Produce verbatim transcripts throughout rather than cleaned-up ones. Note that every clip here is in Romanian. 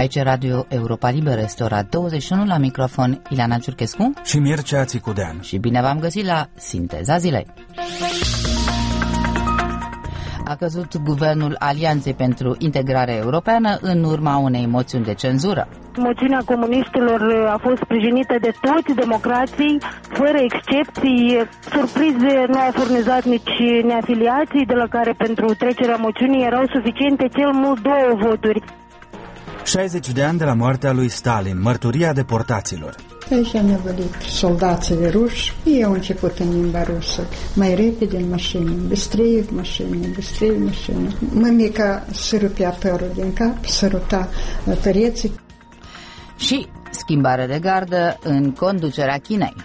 Aici Radio Europa Liberă, este ora douăzeci și unu, la microfon Ileana Ciurchescu și Mircea Țicudean. Și bine v-am găsit la Sinteza Zilei. A căzut guvernul Alianței pentru Integrare Europeană în urma unei moțiuni de cenzură. Moțiunea comuniștilor a fost sprijinită de toți democrații, fără excepții. Surprize nu au furnizat nici neafiliații, de la care pentru trecerea moțiunii erau suficiente cel mult două voturi. șaizeci de ani de la moartea lui Stalin, mărturia deportaților. Aici am văzut soldații ruși, ei au început în limba rusă, mai repede în mașină, băstrăie în mașină, băstrăie în mașină. Mămica sărupea părul din cap, săruta pereții. Și schimbare de gardă în conducerea Chinei.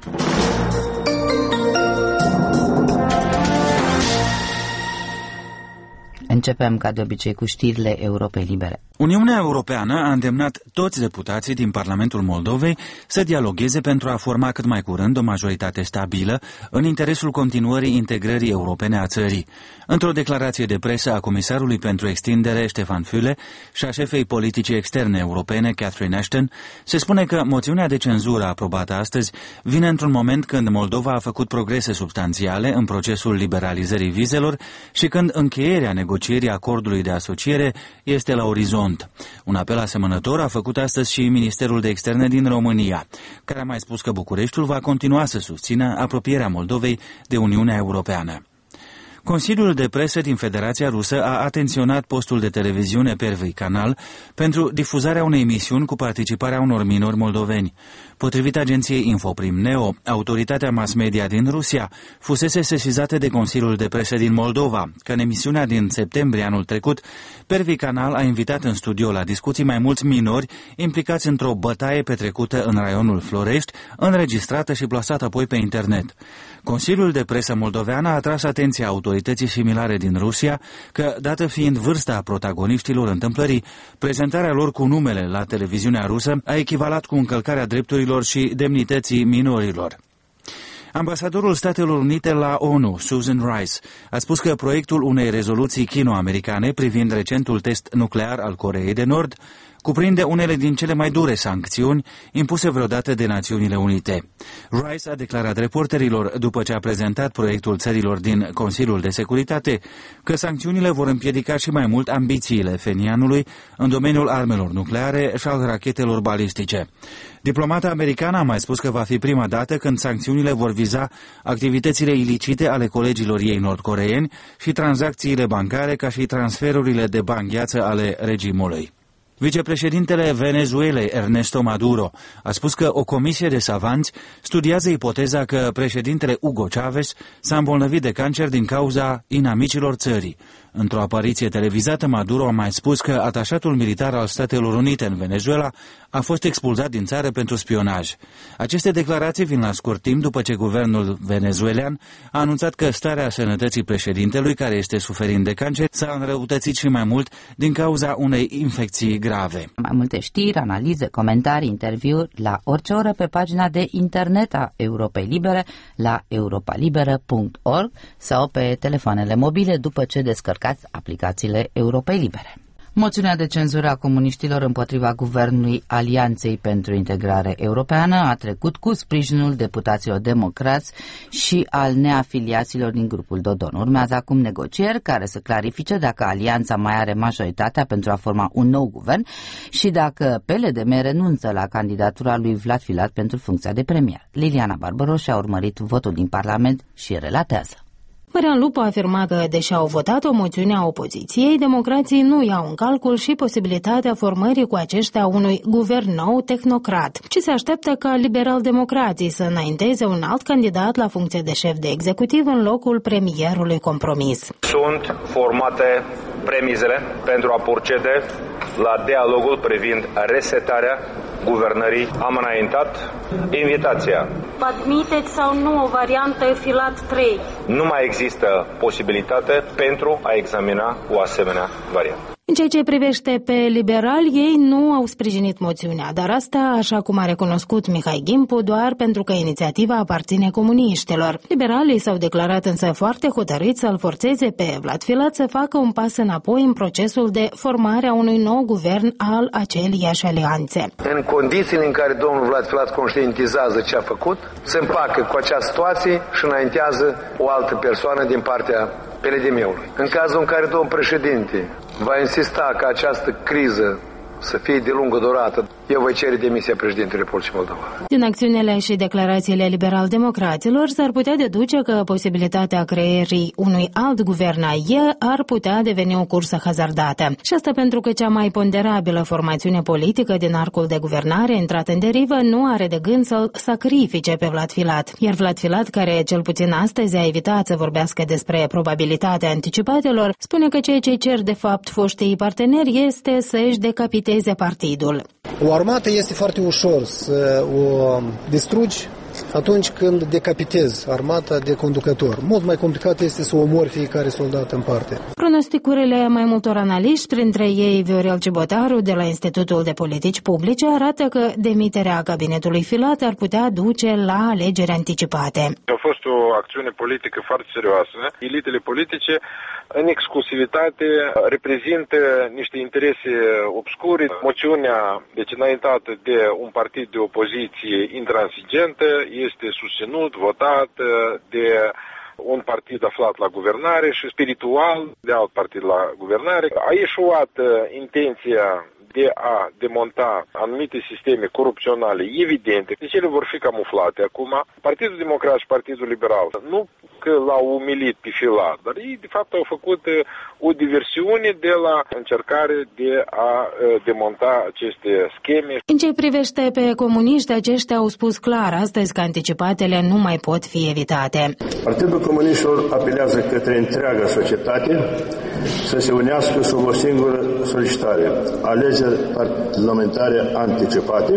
Începem, ca de obicei, cu știrile Europei Libere. Uniunea Europeană a îndemnat toți deputații din Parlamentul Moldovei să dialogueze pentru a forma cât mai curând o majoritate stabilă în interesul continuării integrării europene a țării. Într-o declarație de presă a comisarului pentru extindere, Ștefan Füle, și a șefei politicii externe europene, Catherine Ashton, se spune că moțiunea de cenzură aprobată astăzi vine într-un moment când Moldova a făcut progrese substanțiale în procesul liberalizării vizelor și când încheierea negocierii acordului de asociere este la orizont. Un apel asemănător a făcut astăzi și Ministerul de Externe din România, care a mai spus că Bucureștiul va continua să susțină apropierea Moldovei de Uniunea Europeană. Consiliul de presă din Federația Rusă a atenționat postul de televiziune Первый Canal pentru difuzarea unei emisiuni cu participarea unor minori moldoveni. Potrivit agenției Infoprim Neo, autoritatea mass media din Rusia fusese sesizată de Consiliul de presă din Moldova, că în emisiunea din septembrie anul trecut, Первый Canal a invitat în studio la discuții mai mulți minori implicați într-o bătaie petrecută în raionul Florești, înregistrată și plasată apoi pe internet. Consiliul de presă moldovean a atras atenția autorității similare din Rusia că, dată fiind vârsta protagoniștilor întâmplării, prezentarea lor cu numele la televiziunea rusă a echivalat cu încălcarea drepturilor și demnității minorilor. Ambasadorul Statelor Unite la ONU, Susan Rice, a spus că proiectul unei rezoluții chino-americane privind recentul test nuclear al Coreei de Nord cuprinde unele din cele mai dure sancțiuni impuse vreodată de Națiunile Unite. Rice a declarat reporterilor, după ce a prezentat proiectul țărilor din Consiliul de Securitate, că sancțiunile vor împiedica și mai mult ambițiile Phenianului în domeniul armelor nucleare și al rachetelor balistice. Diplomata americană a mai spus că va fi prima dată când sancțiunile vor viza activitățile ilicite ale colegilor ei nordcoreeni și tranzacțiile bancare, ca și transferurile de bani gheață ale regimului. Vicepreședintele Venezuelei, Ernesto Maduro, a spus că o comisie de savanți studiază ipoteza că președintele Hugo Chavez s-a îmbolnăvit de cancer din cauza inamicilor țării. Într-o apariție televizată, Maduro a mai spus că atașatul militar al Statelor Unite în Venezuela a fost expulzat din țară pentru spionaj. Aceste declarații vin la scurt timp după ce guvernul venezuelan a anunțat că starea sănătății președintelui, care este suferind de cancer, s-a înrăutățit și mai mult din cauza unei infecții grave. Mai multe știri, analize, comentarii, interviuri la orice oră pe pagina de internet a Europei Libere la europalibera punct org sau pe telefoanele mobile după ce descărcați aplicațiile Europei Libere. Moțiunea de cenzură a comuniștilor împotriva guvernului Alianței pentru Integrare Europeană a trecut cu sprijinul deputaților democrați și al neafiliaților din grupul Dodon. Urmează acum negocieri care să clarifice dacă Alianța mai are majoritatea pentru a forma un nou guvern și dacă P L D M renunță la candidatura lui Vlad Filat pentru funcția de premier. Liliana Barbaros a urmărit votul din Parlament și relatează. Marian Lupu a afirmat că, deși au votat o moțiune a opoziției, democrații nu iau în calcul și posibilitatea formării cu aceștia unui guvern nou tehnocrat, ci se așteaptă ca liberal-democrații să înainteze un alt candidat la funcție de șef de executiv în locul premierului compromis. Sunt formate premizele pentru a procede la dialogul privind resetarea guvernării. Am înaintat invitația. Admiteți sau nu o variantă Filat trei? Nu mai există posibilitate pentru a examina o asemenea variantă. În ceea ce privește pe liberali, ei nu au sprijinit moțiunea, dar asta, așa cum a recunoscut Mihai Gimpu, doar pentru că inițiativa aparține comuniștilor. Liberalii s-au declarat însă foarte hotărâți să-l forțeze pe Vlad Filat să facă un pas înapoi în procesul de formare a unui nou guvern al aceleiași alianțe. În condițiile în care domnul Vlad Filat conștientizează ce a făcut, se împacă cu această situație și înaintează o altă persoană din partea P L D M-ului. În cazul în care domnul președinte va insista ca această criză să fie de lungă durată, eu voi cere demisia președintelui Republicii Moldova. Din acțiunile și declarațiile liberal-democraților s-ar putea deduce că posibilitatea creierii unui alt guvern A I E ar putea deveni o cursă hazardată. Și asta pentru că cea mai ponderabilă formațiune politică din arcul de guvernare intrată în derivă nu are de gând să-l sacrifice pe Vlad Filat. Iar Vlad Filat, care cel puțin astăzi a evitat să vorbească despre probabilitatea anticipatelor, spune că ceea ce cer de fapt foștii parteneri este să își decapiteze partidul. O armată este foarte ușor să o distrugi atunci când decapitezi armata de conducător. Mult mai complicat este să omori fiecare soldat în parte. Pronosticurile mai multor analiști, printre ei Viorel Cibotaru de la Institutul de Politici Publice, arată că demiterea cabinetului Filat ar putea duce la alegeri anticipate. A fost o acțiune politică foarte serioasă. Elitele politice, în exclusivitate, reprezintă niște interese obscure. Moțiunea, deci înaintată de un partid de opoziție intransigentă, este susținut, votat de un partid aflat la guvernare și spiritual de alt partid la guvernare. A ieșuat intenția de a demonta anumite sisteme corupționale evidente, deci ele vor fi camuflate acum. Partidul Democrat și Partidul Liberal nu că l-au umilit pe Filat, dar ei de fapt au făcut o diversiune de la încercare de a demonta aceste scheme. În ce privește pe comuniști, aceștia au spus clar astăzi că anticipatele nu mai pot fi evitate. Partidul Comuniștilor apelează către întreaga societate să se unească sub o singură solicitare: alegeri parlamentare anticipate.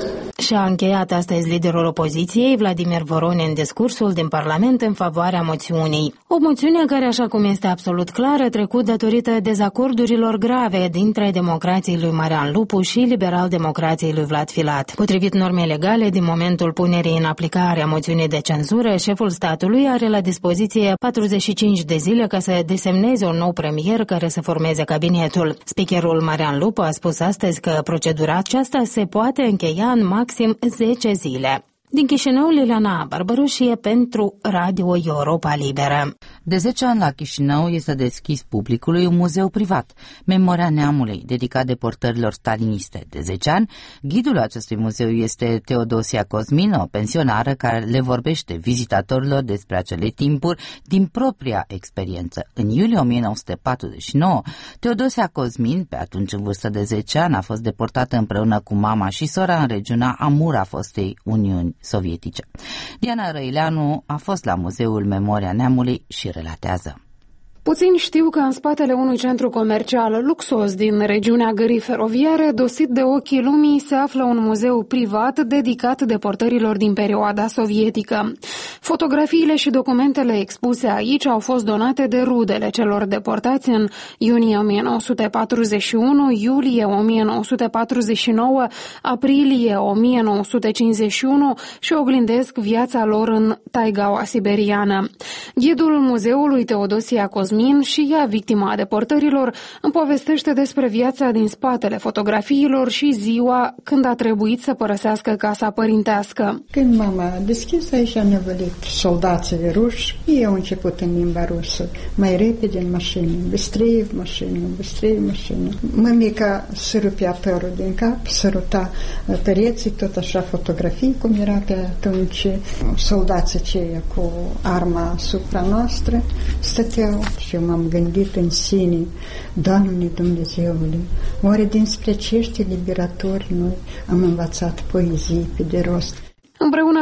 Și a încheiat astăzi liderul opoziției, Vladimir Voronin, în discursul din Parlament în favoarea moțiunii. O moțiune care, așa cum este absolut clar, a trecut datorită dezacordurilor grave dintre democrații lui Marian Lupu și liberal-democrații lui Vlad Filat. Potrivit normei legale, din momentul punerii în aplicare a moțiunii de cenzură, șeful statului are la dispoziție patruzeci și cinci de zile ca să desemneze un nou premier care să formeze cabinetul. Speakerul Marian Lupu a spus astăzi că procedura aceasta se poate încheia în maxim zece zile. Din Chișinău, Liliana Barbaroșie pentru Radio Europa Liberă. De zece ani la Chișinău este deschis publicului un muzeu privat, Memoria Neamului, dedicat deportărilor staliniste. De zece ani, ghidul acestui muzeu este Teodosia Cosmin, o pensionară care le vorbește vizitatorilor despre acele timpuri din propria experiență. În iulie o mie nouă sute patruzeci și nouă, Teodosia Cosmin, pe atunci în vârstă de zece ani, a fost deportată împreună cu mama și sora în regiunea Amura fostei Uniuni Sovietice. Diana Răileanu a fost la Muzeul Memoria Neamului și relatează. Puțin știu că în spatele unui centru comercial luxos din regiunea gării feroviare, dosit de ochii lumii, se află un muzeu privat dedicat deportărilor din perioada sovietică. Fotografiile și documentele expuse aici au fost donate de rudele celor deportați în iunie o mie nouă sute patruzeci și unu, iulie o mie nouă sute patruzeci și nouă, aprilie o mie nouă sute cincizeci și unu și oglindesc viața lor în taigaua siberiană. Ghidul muzeului Teodosia Cosmin și ea, victima deportărilor, îmi povestește despre viața din spatele fotografiilor și ziua când a trebuit să părăsească casa părintească. Când mama a deschis, aici a nevălit soldații ruși, ei au început în limba rusă, mai repede în mașină, băstrăie în mașină, băstrăie în mașină. Mămica se rupea părul din cap, săruta pereții, tot așa fotografii, cum era pe atunci. Soldații ceia cu arma asupra noastră stăteau. Și eu m-am gândit în sine, Doamne Dumnezeule, oare dinspre acești liberatori noi am învățat poezii pe de rost? Împreună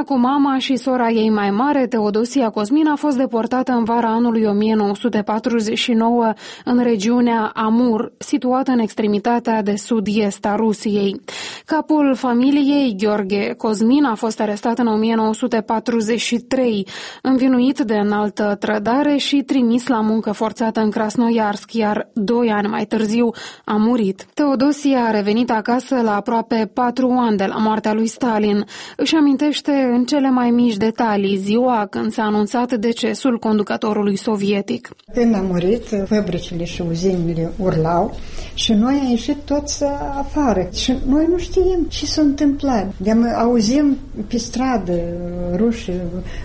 cu mama și sora ei mai mare, Teodosia Cosmin, a fost deportată în vara anului o mie nouă sute patruzeci și nouă în regiunea Amur, situată în extremitatea de sud-est a Rusiei. Capul familiei, Gheorghe Cosmin, a fost arestat în o mie nouă sute patruzeci și trei, învinuit de înaltă trădare și trimis la muncă forțată în Krasnoiarsk, iar doi ani mai târziu a murit. Teodosia a revenit acasă la aproape patru ani de la moartea lui Stalin. Își amintește în cele mai mici detalii ziua când s-a anunțat decesul conducătorului sovietic. Când a murit, fabricile și uzinile urlau și noi am ieșit toți afară. Și noi nu știm ce s-a întâmplat. De-am auzim pe stradă rușii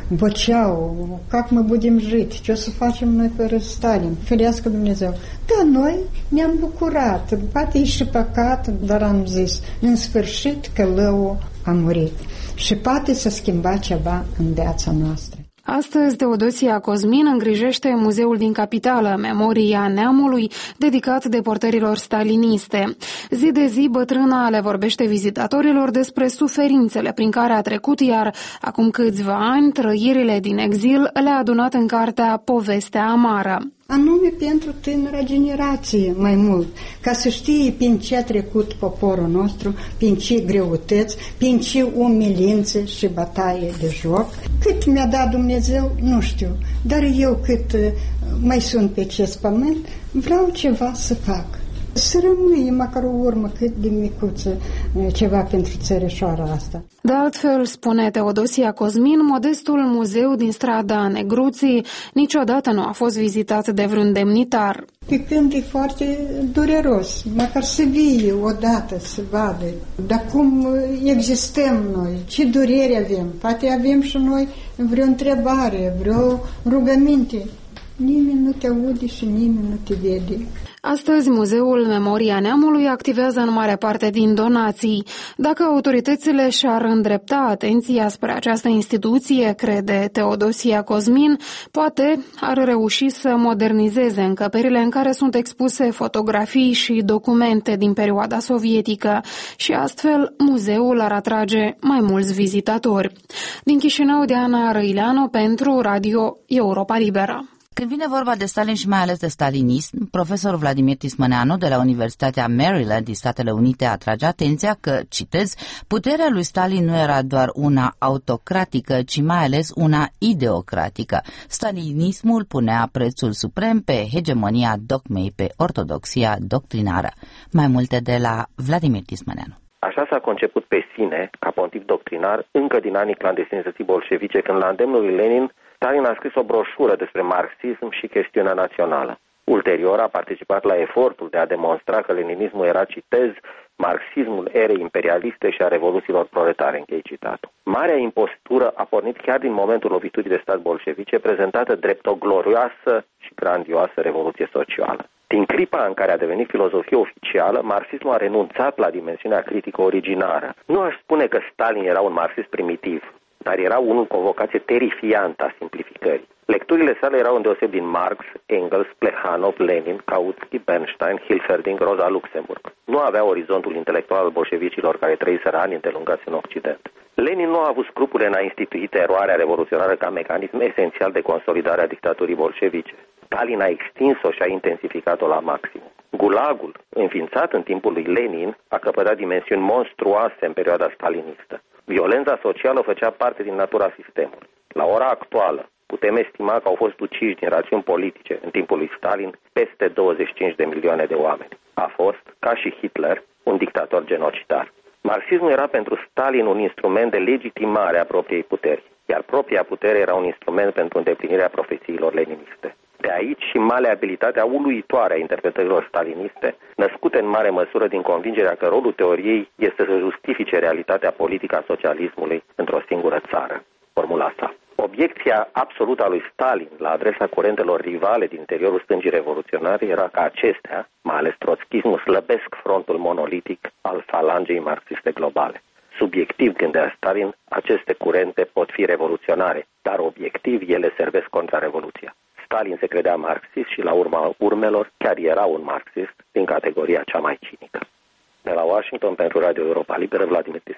boceau, как мы будем jить, ce o să facem noi fără Stalin. Ferească Dumnezeu. Da, noi ne-am bucurat. Poate e și păcat, dar am zis, în sfârșit că lău a murit. Și poate să schimba ceva în viața noastră. Astăzi, Teodosia Cosmin îngrijește muzeul din capitală, Memoria Neamului, dedicat deportărilor staliniste. Zi de zi, bătrâna le vorbește vizitatorilor despre suferințele prin care a trecut, iar acum câțiva ani, trăirile din exil le-a adunat în cartea Povestea amară. Anume pentru tânăra generație mai mult, ca să știe prin ce a trecut poporul nostru, prin ce greutăți, prin ce umilințe și bătaie de joc. Cât mi-a dat Dumnezeu, nu știu, dar eu cât mai sunt pe acest pământ, vreau ceva să fac. Să rămâie măcar o urmă cât de micuță ceva pentru țărișoara asta. De altfel, spune Teodosia Cosmin, modestul muzeu din strada Negruții niciodată nu a fost vizitat de vreun demnitar. Pe când e foarte dureros, măcar să vie odată, să vadă. Dar cum existăm noi, ce durere avem, poate avem și noi vreo întrebare, vreo rugăminte. Nimeni nu te aude și nimeni nu te vede. Astăzi, Muzeul Memoria Neamului activează în mare parte din donații. Dacă autoritățile și-ar îndrepta atenția spre această instituție, crede Teodosia Cosmin, poate ar reuși să modernizeze încăperile în care sunt expuse fotografii și documente din perioada sovietică și astfel muzeul ar atrage mai mulți vizitatori. Din Chișinău, Diana Răileanu pentru Radio Europa Liberă. Când vine vorba de Stalin și mai ales de stalinism, profesorul Vladimir Tismăneanu de la Universitatea Maryland din Statele Unite atrage atenția că, citez, puterea lui Stalin nu era doar una autocratică, ci mai ales una ideocratică. Stalinismul punea prețul suprem pe hegemonia dogmei, pe ortodoxia doctrinară. Mai multe de la Vladimir Tismăneanu. Așa s-a conceput pe sine, ca pontif doctrinar, încă din anii clandestinității bolșevice, când la îndemnul lui Lenin, Stalin a scris o broșură despre marxism și chestiunea națională. Ulterior a participat la efortul de a demonstra că leninismul era, citez, marxismul erei imperialiste și a revoluțiilor proletare, închei citatul. Marea impostură a pornit chiar din momentul loviturii de stat bolșevice, prezentată drept o glorioasă și grandioasă revoluție socială. Din clipa în care a devenit filozofie oficială, marxismul a renunțat la dimensiunea critică originară. Nu aș spune că Stalin era un marxist primitiv, dar era unul cu o vocație terifiantă a simplificării. Lecturile sale erau îndeoseb din Marx, Engels, Plehanov, Lenin, Kautsky, Bernstein, Hilferding, Rosa Luxemburg. Nu avea orizontul intelectual al bolșevicilor care trăiseră ani îndelungați în Occident. Lenin nu a avut scrupule în a institui teroarea revoluționară ca mecanism esențial de consolidare a dictaturii bolșevice. Stalin a extins-o și a intensificat-o la maxim. Gulagul, înființat în timpul lui Lenin, a căpătat dimensiuni monstruoase în perioada stalinistă. Violența socială făcea parte din natura sistemului. La ora actuală, putem estima că au fost uciși din rațiuni politice în timpul lui Stalin peste douăzeci și cinci de milioane de oameni. A fost, ca și Hitler, un dictator genocidar. Marxismul era pentru Stalin un instrument de legitimare a propriei puteri, iar propria putere era un instrument pentru îndeplinirea profețiilor leniniste. De aici și maleabilitatea uluitoare a interpretărilor staliniste, născute în mare măsură din convingerea că rolul teoriei este să justifice realitatea politică a socialismului într-o singură țară. Formula sa. Obiecția absolută a lui Stalin la adresa curentelor rivale din interiorul stângii revoluționare era că acestea, mai ales trotskismul, slăbesc frontul monolitic al falangei marxiste globale. Subiectiv, gândea Stalin, aceste curente pot fi revoluționare, dar obiectiv ele servesc contra revoluția. Stalin se credea marxist și la urma urmelor chiar era un marxist din categoria cea mai cinică. De la Washington pentru Radio Europa Liberă, Vladimir Tismăneanu.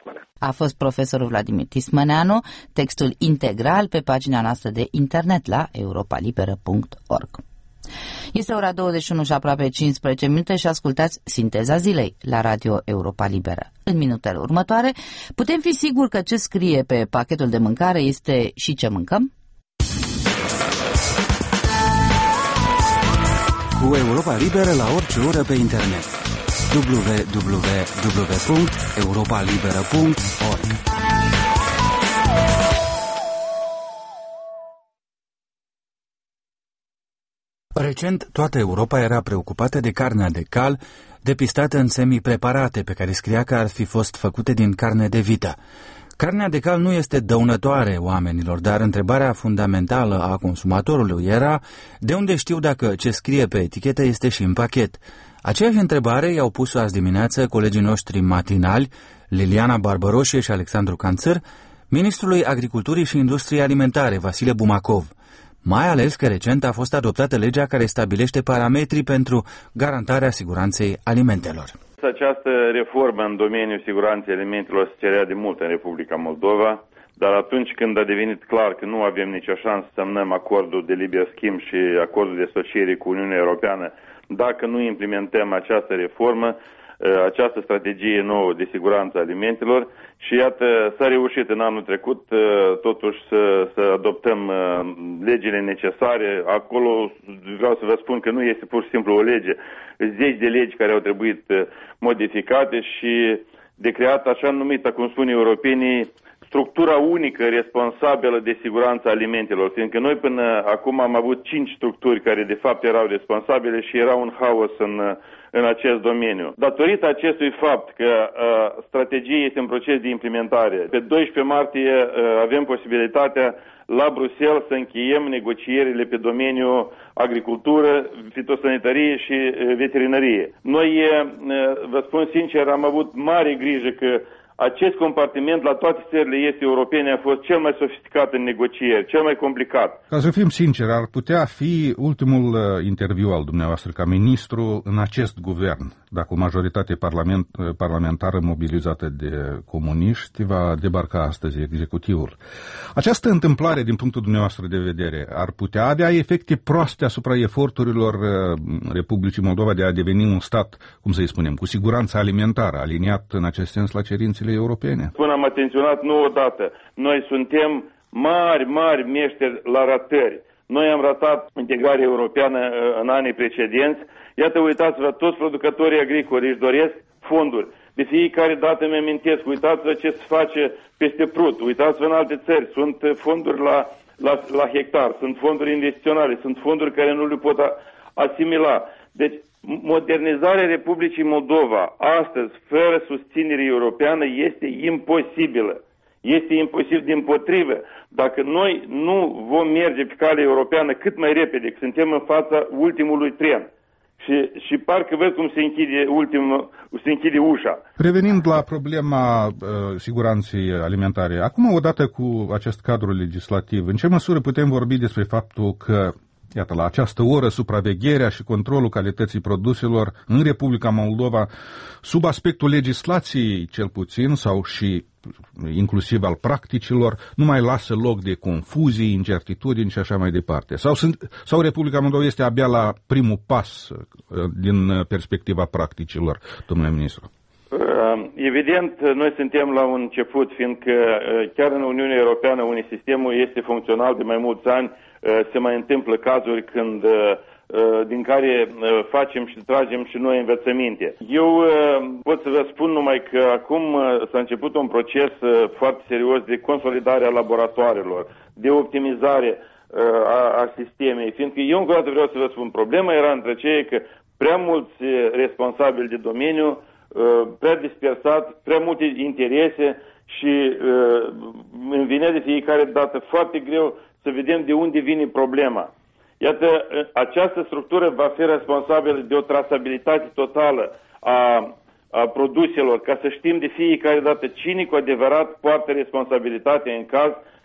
a fost profesorul Vladimir Tismăneanu, textul integral pe pagina noastră de internet la europa liberă punct org. Este ora douăzeci și unu și aproape cincisprezece minute și ascultați Sinteza Zilei la Radio Europa Liberă. În minutele următoare putem fi siguri că ce scrie pe pachetul de mâncare este și ce mâncăm? Cu Europa Liberă la orice oră pe internet. w w w punct europa liberă punct org. Recent, toată Europa era preocupată de carnea de cal, depistată în semi-preparate, pe care scria că ar fi fost făcute din carne de vită. Carnea de cal nu este dăunătoare oamenilor, dar întrebarea fundamentală a consumatorului era de unde știu dacă ce scrie pe etichetă este și în pachet. Aceeași întrebare i-au pus azi dimineață colegii noștri matinali, Liliana Barbăroșie și Alexandru Canțăr, ministrului Agriculturii și Industriei Alimentare, Vasile Bumacov. Mai ales că recent a fost adoptată legea care stabilește parametrii pentru garantarea siguranței alimentelor. Această reformă în domeniul siguranței alimentelor se cerea de mult în Republica Moldova, dar atunci când a devenit clar că nu avem nicio șansă să semnăm acordul de liber schimb și acordul de asociere cu Uniunea Europeană, dacă nu implementăm această reformă, această strategie nouă de siguranță alimentelor, și iată, s-a reușit în anul trecut totuși să, să adoptăm legile necesare. Acolo vreau să vă spun că nu este pur și simplu o lege, zeci de legi care au trebuit modificate și de creat așa numită, cum spun europenii, structura unică responsabilă de siguranța alimentelor, fiindcă noi până acum am avut cinci structuri care de fapt erau responsabile și era un haos în, în acest domeniu. Datorită acestui fapt că uh, strategia este în proces de implementare, pe doisprezece martie uh, avem posibilitatea la Bruxelles să încheiem negocierile pe domeniul agricultură, fitosanitarie și uh, veterinarie. Noi, uh, vă spun sincer, am avut mare grijă că acest compartiment la toate țările este europene a fost cel mai sofisticat în negocieri, cel mai complicat. Ca să fim sinceri, ar putea fi ultimul uh, interviu al dumneavoastră ca ministru în acest guvern, dacă o majoritate parlament, parlamentară mobilizată de comuniști va debarca astăzi executivul. Această întâmplare, din punctul dumneavoastră de vedere, ar putea avea efecte proaste asupra eforturilor uh, Republicii Moldova de a deveni un stat, cum să-i spunem, cu siguranță alimentară, aliniat în acest sens la cerințele europene? Până am atenționat nu odată, noi suntem mari, mari meșteri la ratări. Noi am ratat integrarea europeană în anii precedenți. Iată, uitați-vă, toți producătorii agricoli își doresc fonduri. De fiecare dată mi amintesc, uitați-vă ce se face peste Prut, uitați-vă în alte țări, sunt fonduri la, la, la hectar, sunt fonduri investiționale, sunt fonduri care nu le pot asimila. Deci, modernizarea Republicii Moldova astăzi, fără susținere europeană, este imposibilă. Este imposibil, dimpotrivă. Dacă noi nu vom merge pe calea europeană cât mai repede, că suntem în fața ultimului tren. Și, și parcă văd cum se închide, ultim, se închide ușa. Revenind la problema uh, siguranței alimentare, acum odată cu acest cadru legislativ, în ce măsură putem vorbi despre faptul că iată, la această oră, supravegherea și controlul calității produselor în Republica Moldova, sub aspectul legislației cel puțin, sau și inclusiv al practicilor, nu mai lasă loc de confuzii, incertitudini și așa mai departe. Sau, sunt, sau Republica Moldova este abia la primul pas din perspectiva practicilor, domnule ministru? Evident, noi suntem la un început, fiindcă chiar în Uniunea Europeană, unde sistemul este funcțional de mai mulți ani, se mai întâmplă cazuri când, din care facem și tragem și noi învățăminte. Eu pot să vă spun numai că acum s-a început un proces foarte serios de consolidare a laboratoarelor, de optimizare a, a sistemei, fiindcă eu încă o dată vreau să vă spun, problema era între cei că prea mulți responsabili de domeniu, prea dispersat, prea multe interese și îmi vine de fiecare dată foarte greu să vedem de unde vine problema. Iată, această structură va fi responsabilă de o trasabilitate totală a, a produselor, ca să știm de fiecare dată cine cu adevărat poartă responsabilitatea în caz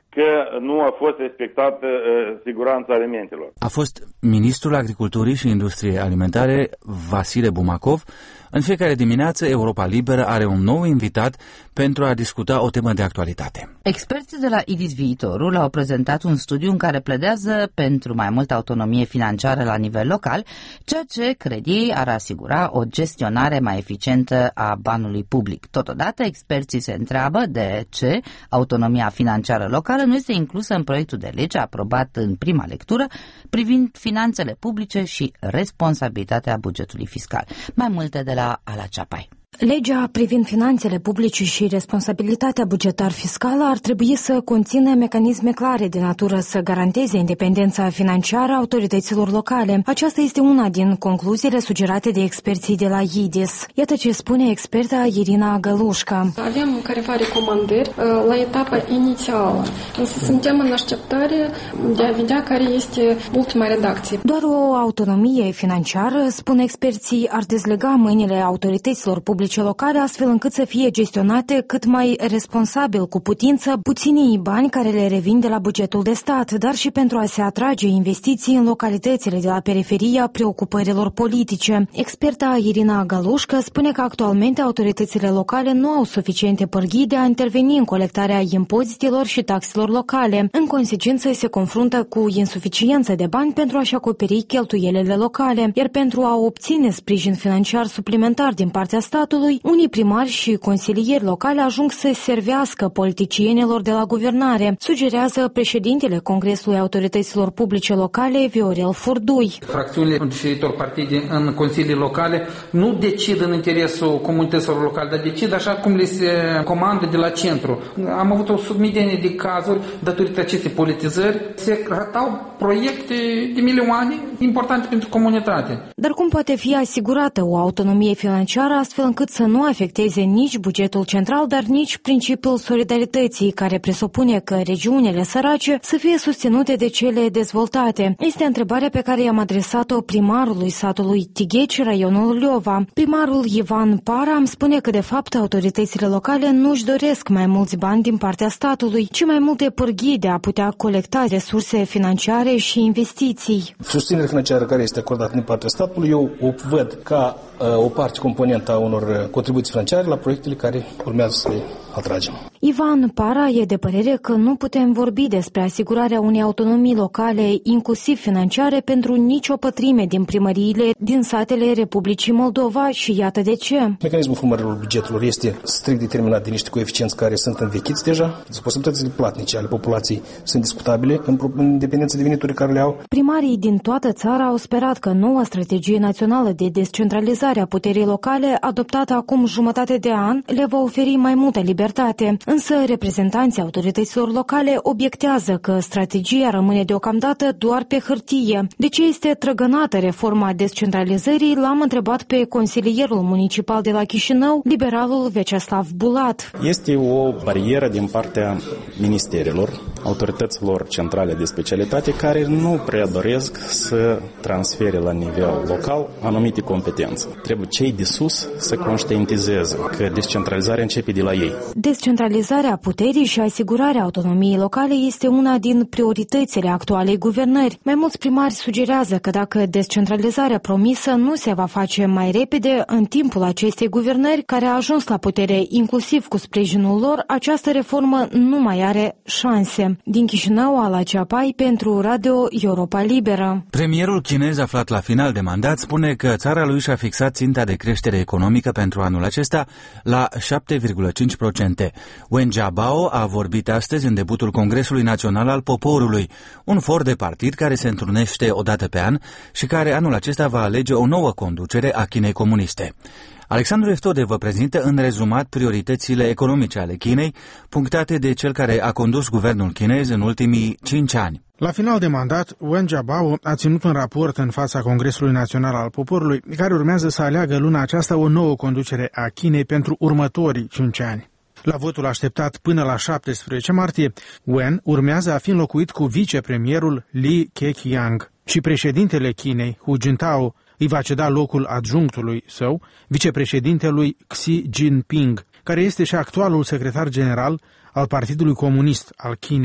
că nu a fost respectată uh, siguranța alimentelor. A fost ministrul Agriculturii și Industriei Alimentare, Vasile Bumakov. În fiecare dimineață, Europa Liberă are un nou invitat pentru a discuta o temă de actualitate. Experții de la I D I S Viitorul au prezentat un studiu în care pledează pentru mai multă autonomie financiară la nivel local, ceea ce, cred ei, ar asigura o gestionare mai eficientă a banului public. Totodată, experții se întreabă de ce autonomia financiară locală nu este inclusă în proiectul de lege aprobat în prima lectură privind finanțele publice și responsabilitatea bugetului fiscal. Mai multe de la Ala Ceapai. Legea privind finanțele publice și responsabilitatea bugetar-fiscală ar trebui să conțină mecanisme clare de natură să garanteze independența financiară a autorităților locale. Aceasta este una din concluziile sugerate de experții de la I D I S. Iată ce spune experta Irina Gălușca. Avem careva recomandări la etapa inițială, însă suntem în așteptare de a vedea care este ultima redacție. Doar o autonomie financiară, spun experții, ar dezlega mâinile autorităților publice locale astfel încât să fie gestionate cât mai responsabil cu putință puținii bani care le revin de la bugetul de stat, dar și pentru a se atrage investiții în localitățile de la periferia preocupărilor politice. Experta Irina Gălușcă spune că actualmente autoritățile locale nu au suficiente pârghii de a interveni în colectarea impozitelor și taxelor locale. În consecință se confruntă cu insuficiență de bani pentru a-și acoperi cheltuielile locale, iar pentru a obține sprijin financiar suplimentar din partea statului, unii primari și consilieri locale ajung să servească politicienilor de la guvernare, sugerează președintele Congresului Autorităților Publice Locale, Viorel Furdui. Fracțiunile diferitor partide în consilii locale nu decid în interesul comunităților locale, dar decid așa cum le se comandă de la centru. Am avut o submedenie de cazuri datorită acestei politizări. Se ratau proiecte de milioane importante pentru comunitate. Dar cum poate fi asigurată o autonomie financiară astfel încât să nu afecteze nici bugetul central, dar nici principiul solidarității, care presupune că regiunile sărace să fie susținute de cele dezvoltate? Este întrebarea pe care i-am adresat-o primarului satului Tigheci, raionul Liova. Primarul Ivan Para îmi spune că, de fapt, autoritățile locale nu își doresc mai mulți bani din partea statului, ci mai multe pârghii de a putea colecta resurse financiare și investiții. Susținerea financiară care este acordată din partea statului, eu o văd ca uh, o parte componentă a unor contribuții financiare la proiectele care urmează să le atragem. Ivan Para e de părere că nu putem vorbi despre asigurarea unei autonomii locale, inclusiv financiare, pentru nicio pătrime din primăriile din satele Republicii Moldova și iată de ce. Mecanismul formărilor bugetelor este strict determinat de niște coeficienți care sunt învechiți deja. Posibilitățile platnice ale populației sunt discutabile în dependență de venituri care le au. Primarii din toată țara au sperat că noua strategie națională de descentralizare a puterii locale, adoptată acum jumătate de an, le va oferi mai multă libertate. Însă reprezentanții autorităților locale obiectează că strategia rămâne deocamdată doar pe hârtie. De ce este trăgănată reforma descentralizării, l-am întrebat pe consilierul municipal de la Chișinău, liberalul Vyacheslav Bulat. Este o barieră din partea ministerilor, autorităților centrale de specialitate, care nu prea doresc să transfere la nivel local anumite competențe. Trebuie cei de sus să conștientizeze că descentralizarea începe de la ei. Descentralizarea puterii și asigurarea autonomiei locale este una din prioritățile actualei guvernări. Mai mulți primari sugerează că dacă descentralizarea promisă nu se va face mai repede în timpul acestei guvernări, care a ajuns la putere inclusiv cu sprijinul lor, această reformă nu mai are șanse. Din Chișinău, Ala Ceapai, pentru Radio Europa Liberă. Premierul chinez aflat la final de mandat spune că țara lui și-a fixat ținta de creștere economică pentru anul acesta la șapte virgulă cinci la sută. Wen Jiabao a vorbit astăzi în debutul Congresului Național al Poporului, un for de partid care se întrunește o dată pe an și care anul acesta va alege o nouă conducere a Chinei comuniste. Alexandru Eftode vă prezintă în rezumat prioritățile economice ale Chinei, punctate de cel care a condus guvernul chinez în ultimii cinci ani. La final de mandat, Wen Jiabao a ținut un raport în fața Congresului Național al Poporului, care urmează să aleagă luna aceasta o nouă conducere a Chinei pentru următorii cinci ani. La votul așteptat până la șaptesprezece martie, Wen urmează a fi înlocuit cu vicepremierul Li Keqiang și președintele Chinei, Hu Jintao, îi va ceda locul adjunctului său, vicepreședintelui Xi Jinping, care este și actualul secretar general al Partidului Comunist al Chinei.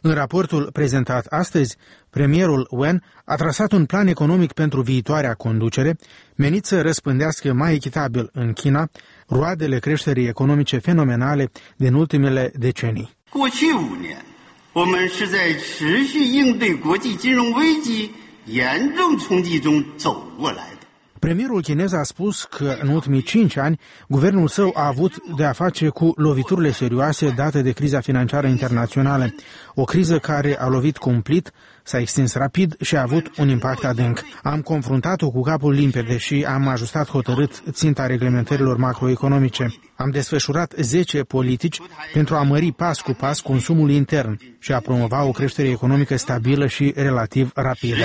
În raportul prezentat astăzi, premierul Wen a trasat un plan economic pentru viitoarea conducere, menit să răspândească mai echitabil în China roadele creșterii economice fenomenale din ultimele decenii. Premierul chinez a spus că în ultimii cinci ani guvernul său a avut de a face cu loviturile serioase date de criza financiară internațională, o criză care a lovit cumplit, s-a extins rapid și a avut un impact adânc. Am confruntat-o cu capul limpede și am ajustat hotărât ținta reglementărilor macroeconomice. Am desfășurat zece politici pentru a mări pas cu pas consumul intern și a promova o creștere economică stabilă și relativ rapidă.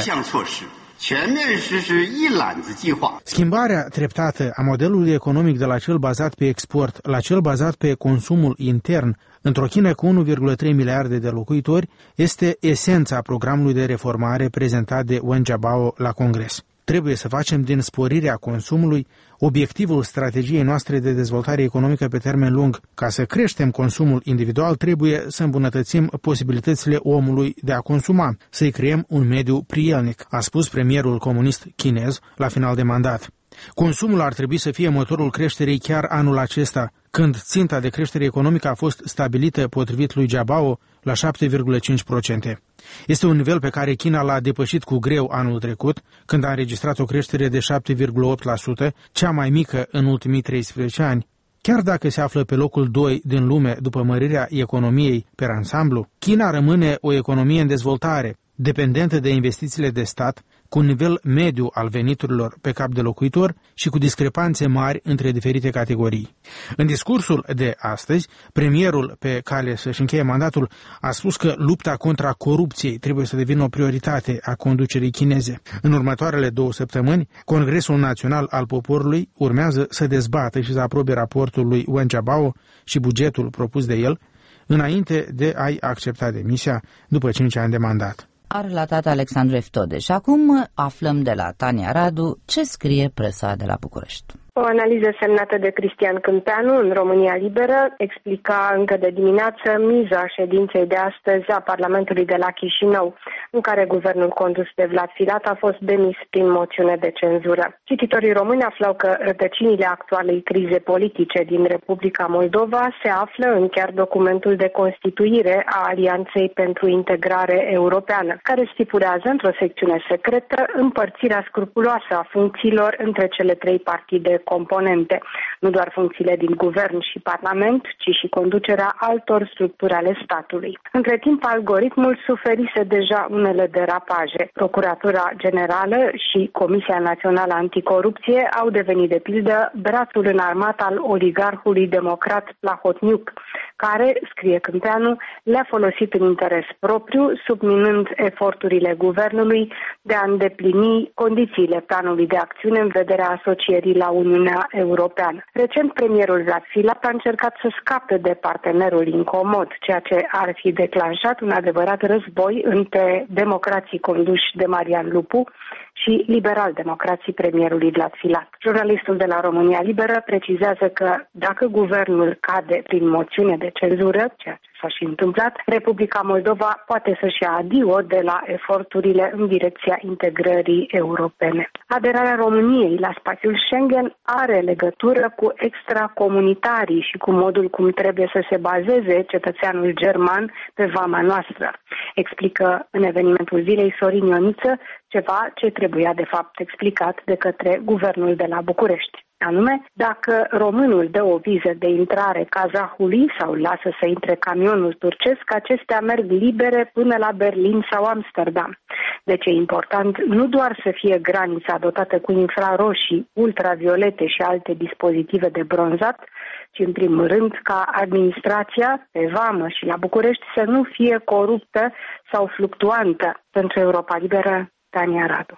Schimbarea treptată a modelului economic de la cel bazat pe export la cel bazat pe consumul intern într-o China cu unu virgulă trei miliarde de locuitori este esența programului de reformare prezentat de Wen Jiabao la Congres. Trebuie să facem din sporirea consumului obiectivul strategiei noastre de dezvoltare economică pe termen lung. Ca să creștem consumul individual, trebuie să îmbunătățim posibilitățile omului de a consuma, să-i creăm un mediu prielnic, a spus premierul comunist chinez la final de mandat. Consumul ar trebui să fie motorul creșterii chiar anul acesta, când ținta de creștere economică a fost stabilită, potrivit lui Jiabao, la șapte virgulă cinci la sută. Este un nivel pe care China l-a depășit cu greu anul trecut, când a înregistrat o creștere de șapte virgulă opt la sută, cea mai mică în ultimii treisprezece ani. Chiar dacă se află pe locul doi din lume după mărirea economiei per ansamblu, China rămâne o economie în dezvoltare, dependentă de investițiile de stat, cu un nivel mediu al veniturilor pe cap de locuitor și cu discrepanțe mari între diferite categorii. În discursul de astăzi, premierul, pe cale să-și încheie mandatul, a spus că lupta contra corupției trebuie să devină o prioritate a conducerii chineze. În următoarele două săptămâni, Congresul Național al Poporului urmează să dezbată și să aprobe raportul lui Wen Jiabao și bugetul propus de el, înainte de a-i accepta demisia după cinci ani de mandat. A relatat Alexandru Eftode și acum aflăm de la Tania Radu ce scrie presa de la București. O analiză semnată de Cristian Câmpeanu în România Liberă explica încă de dimineață miza ședinței de astăzi a Parlamentului de la Chișinău, în care guvernul condus de Vlad Filat a fost demis prin moțiune de cenzură. Cititorii români aflau că rădăcinile actualei crize politice din Republica Moldova se află în chiar documentul de constituire a Alianței pentru Integrare Europeană, care stipulează într-o secțiune secretă împărțirea scrupuloasă a funcțiilor între cele trei partide componente, nu doar funcțiile din guvern și parlament, ci și conducerea altor structuri ale statului. Între timp, algoritmul suferise deja unele derapaje. Procuratura Generală și Comisia Națională Anticorupție au devenit, de pildă, brațul înarmat al oligarhului democrat Plahotniuc, care, scrie Câmpeanu, le-a folosit în interes propriu, subminând eforturile guvernului de a îndeplini condițiile planului de acțiune în vederea asocierii la Uniunea Europeană. Recent, premierul Vlad Filat a încercat să scape de partenerul incomod, ceea ce ar fi declanșat un adevărat război între democrații conduși de Marian Lupu și liberal-democrații premierului Vlad Filat. Jurnalistul de la România Liberă precizează că dacă guvernul cade prin moțiune de cenzură, ceea ce s-a și întâmplat, Republica Moldova poate să-și ia adio de la eforturile în direcția integrării europene. Aderarea României la spațiul Schengen are legătură cu extracomunitarii și cu modul cum trebuie să se bazeze cetățeanul german pe vama noastră, explică în evenimentul zilei Sorin Ioniță, ceva ce trebuia de fapt explicat de către guvernul de la București. Anume, dacă românul dă o viză de intrare kazahului sau lasă să intre camionul turcesc, acestea merg libere până la Berlin sau Amsterdam. Deci e important nu doar să fie granița dotată cu infraroșii, ultraviolete și alte dispozitive de bronzat, ci în primul rând ca administrația pe vamă și la București să nu fie coruptă sau fluctuantă. Pentru Europa Liberă, Tania Radu.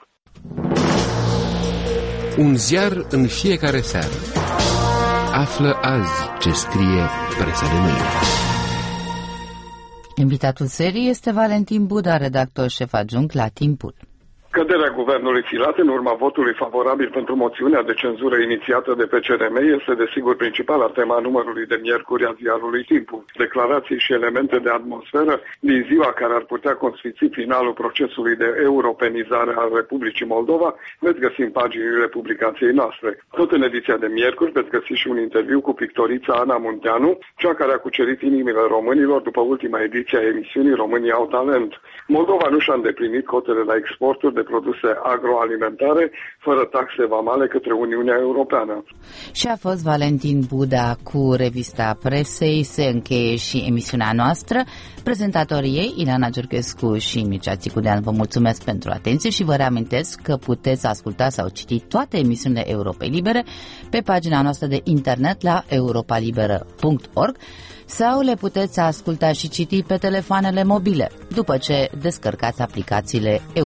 Un ziar în fiecare seară. Află azi ce scrie presa de mâine. Invitatul serii este Valentin Buda, redactor șef adjunct la Timpul. Căderea guvernului Filat în urma votului favorabil pentru moțiunea de cenzură inițiată de P C R M este desigur principala tema numărului de miercuri a ziarului Timpul. Declarații și elemente de atmosferă din ziua care ar putea consfinți finalul procesului de europenizare al Republicii Moldova veți găsi în paginile publicației noastre. Tot în ediția de miercuri veți găsi și un interviu cu pictorița Ana Munteanu, cea care a cucerit inimile românilor după ultima ediție a emisiunii România au talent. Moldova nu și-a îndeplinit cotele la exporturi de produse agroalimentare fără taxe vamale către Uniunea Europeană. Și a fost Valentin Buda cu revista presei. Se încheie și emisiunea noastră. Prezentatorii ei, Ileana Giurghescu și Mircea Țicudean, vă mulțumesc pentru atenție și vă reamintesc că puteți asculta sau citi toate emisiunile Europei Libere pe pagina noastră de internet la europa liberă punct org sau le puteți asculta și citi pe telefoanele mobile după ce descărcați aplicațiile